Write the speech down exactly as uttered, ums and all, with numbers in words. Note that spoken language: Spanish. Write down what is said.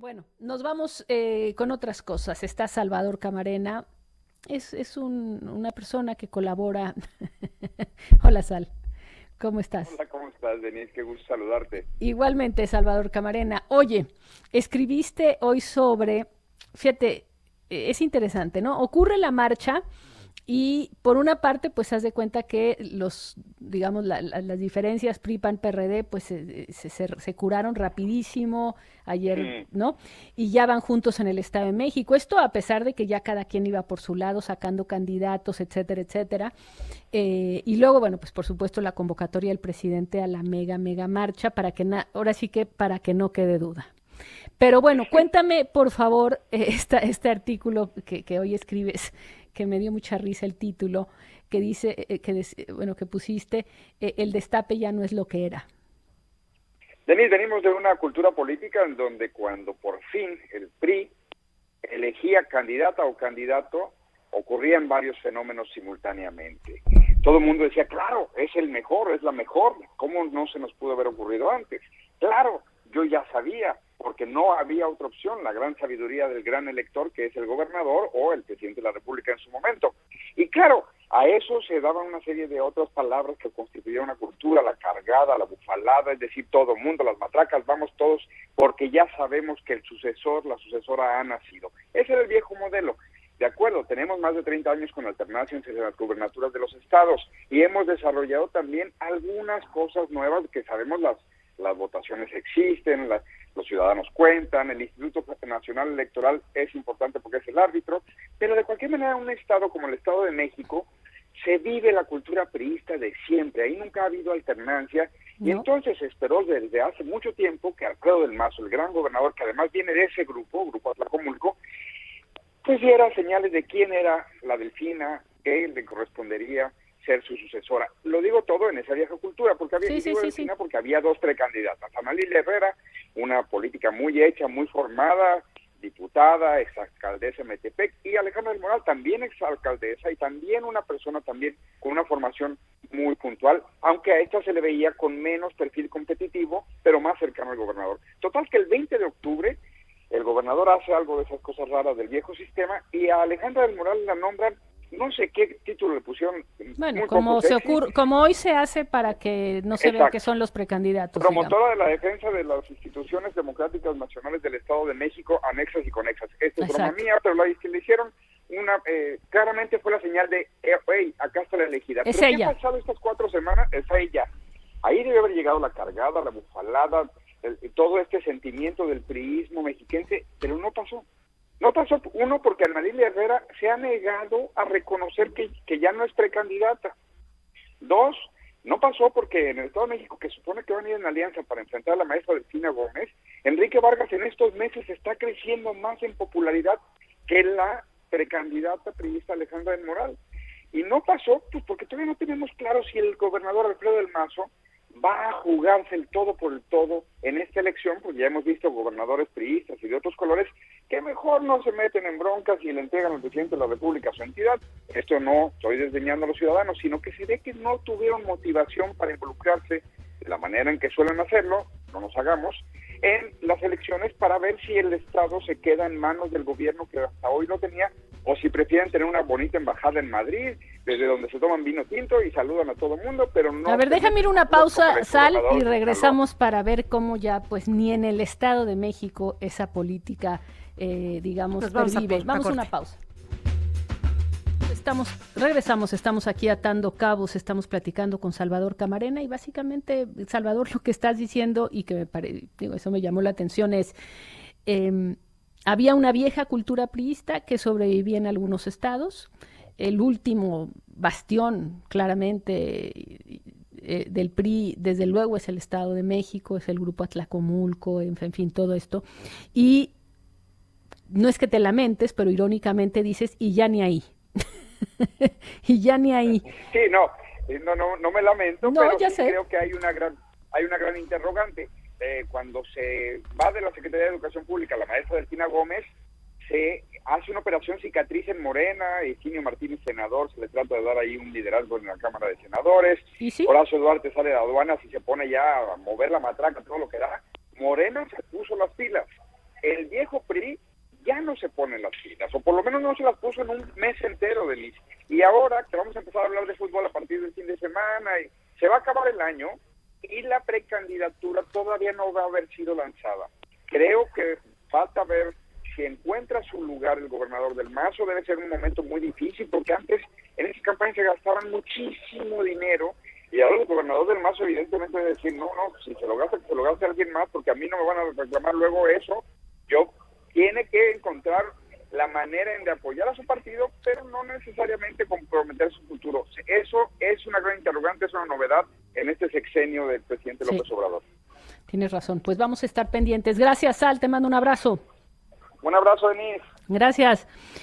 Bueno, nos vamos eh, con otras cosas. Está Salvador Camarena. Es, es un- una persona que colabora. Hola, Sal. ¿Cómo estás? Hola, ¿cómo estás, Denise? Qué gusto saludarte. Igualmente, Salvador Camarena. Oye, escribiste hoy sobre, fíjate, eh, es interesante, ¿no? Ocurre la marcha y por una parte, pues haz de cuenta que los, digamos, la- la- las diferencias P R I, PAN, P R D, pues se, se- se- se curaron rapidísimo ayer, Mm, ¿no? Y ya van juntos en el Estado de México. Esto a pesar de que ya cada quien iba por su lado sacando candidatos, etcétera, etcétera. Eh, y luego, bueno, pues por supuesto la convocatoria del presidente a la mega, mega marcha para que, na- ahora sí que para que no quede duda. Pero bueno, cuéntame por favor eh, esta, este artículo que, que hoy escribes, que me dio mucha risa el título, que dice, eh, que des- eh, bueno, que pusiste, eh, el destape ya no es lo que era. Denise, venimos de una cultura política en donde cuando por fin el P R I elegía candidata o candidato, ocurrían varios fenómenos simultáneamente. Todo el mundo decía, claro, es el mejor, es la mejor, ¿cómo no se nos pudo haber ocurrido antes? Claro, yo ya sabía, porque no había otra opción, la gran sabiduría del gran elector que es el gobernador o el presidente de la República en su momento. Y claro, a eso se daban una serie de otras palabras que constituían una cultura, la cargada, la bufalada, es decir, todo el mundo, las matracas, vamos todos, porque ya sabemos que el sucesor, la sucesora ha nacido. Ese era el viejo modelo. De acuerdo, tenemos más de treinta años con alternancia entre las gubernaturas de los estados y hemos desarrollado también algunas cosas nuevas que sabemos las las votaciones existen, la, los ciudadanos cuentan, el Instituto Nacional Electoral es importante porque es el árbitro, pero de cualquier manera un estado como el Estado de México se vive la cultura priista de siempre, ahí nunca ha habido alternancia y ¿No? entonces se esperó desde hace mucho tiempo que Alfredo del Mazo, el gran gobernador que además viene de ese grupo, Grupo Atlacomulco, pues diera señales de quién era la Delfina, que le correspondería ser su sucesora. Lo digo todo en esa vieja cultura, porque había, Sí, y sí, digo sí, sí. Delfina porque había dos precandidatas, Amalia Herrera, una política muy hecha, muy formada, diputada, exalcaldesa de Metepec, y Alejandra del Moral, también exalcaldesa, y también una persona también con una formación muy puntual, aunque a esta se le veía con menos perfil competitivo, pero más cercano al gobernador. Total que el veinte de octubre el gobernador hace algo de esas cosas raras del viejo sistema y a Alejandra del Moral la nombran, no sé qué título le pusieron, Bueno, muy poco como se sexy, ocurre, como hoy se hace para que no se vea que exacto, son los precandidatos, digamos. promotora de la defensa de las instituciones democráticas nacionales del Estado de México, anexas y conexas. Esta es broma Exacto. mía, pero la que le hicieron una, eh, claramente fue la señal de, eh, hey, acá está la elegida. Es Pero ¿qué ha ella. pasado estas cuatro semanas? Es ella. Ahí debe haber llegado la cargada, la bufalada, el, todo este sentimiento del priismo mexiquense, pero no pasó. No pasó, uno, porque Analilia Herrera se ha negado a reconocer que, que ya no es precandidata. Dos, no pasó porque en el Estado de México, que supone que van a ir en alianza para enfrentar a la maestra Delfina Gómez, Enrique Vargas en estos meses está creciendo más en popularidad que la precandidata priista Alejandra del Moral. Y no pasó, pues porque todavía no tenemos claro si el gobernador Alfredo del Mazo va a jugarse el todo por el todo en esta elección, pues ya hemos visto gobernadores priistas y de otros colores que mejor no se meten en broncas y le entregan al presidente de la República a su entidad. Esto no estoy desdeñando a los ciudadanos, sino que se ve que no tuvieron motivación para involucrarse de la manera en que suelen hacerlo, no nos hagamos, en las elecciones para ver si el Estado se queda en manos del gobierno que hasta hoy no tenía, o si prefieren tener una bonita embajada en Madrid, desde donde se toman vino tinto y saludan a todo mundo, pero A no ver, se déjame ir meten una en líos como el pausa, Sal, exgobernador y de Sinaloa. regresamos para ver cómo ya, pues, ni en el Estado de México esa política, eh, digamos, Nos vamos a, pervive. por, a Vamos a una corte. pausa. Estamos, regresamos, estamos aquí atando cabos, estamos platicando con Salvador Camarena y básicamente, Salvador, lo que estás diciendo y que me pare, digo, eso me llamó la atención es, eh, había una vieja cultura priista que sobrevivía en algunos estados, el último bastión claramente eh, del P R I, desde luego es el Estado de México, es el Grupo Atlacomulco, en, en fin, todo esto, y no es que te lamentes, pero irónicamente dices, y ya ni ahí. Y ya ni ahí. Sí, no, eh, no, no, no me lamento, No, pero ya sí sé. creo que hay una gran, hay una gran interrogante. Eh, cuando se va de la Secretaría de Educación Pública la maestra Delfina Gómez, se hace una operación cicatriz en Morena, Higinio Martínez, senador, se le trata de dar ahí un liderazgo en la Cámara de Senadores, ¿Y sí? Horacio Duarte sale de aduanas y se pone ya a mover la matraca, todo lo que da. Morena se puso las pilas. El viejo pone las pilas, o por lo menos no se las puso en un mes entero, Denise. Y ahora que vamos a empezar a hablar de fútbol a partir del fin de semana, y se va a acabar el año, y la precandidatura todavía no va a haber sido lanzada. Creo que falta ver si encuentra su lugar el gobernador del Mazo. Debe ser un momento muy difícil, porque antes en esas campañas se gastaban muchísimo dinero, y ahora el gobernador del Mazo evidentemente debe decir, no, no, si se lo gasta, que se lo gaste alguien más, porque a mí no me van a reclamar luego eso. Yo tiene que encontrar la manera en de apoyar a su partido, pero no necesariamente comprometer su futuro. Eso es una gran interrogante, es una novedad en este sexenio del presidente López sí. Obrador. Tienes razón, pues vamos a estar pendientes. Gracias, Sal, te mando un abrazo. Un abrazo, Denise. Gracias.